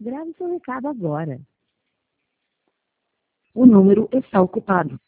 Grave seu recado agora. O número está ocupado.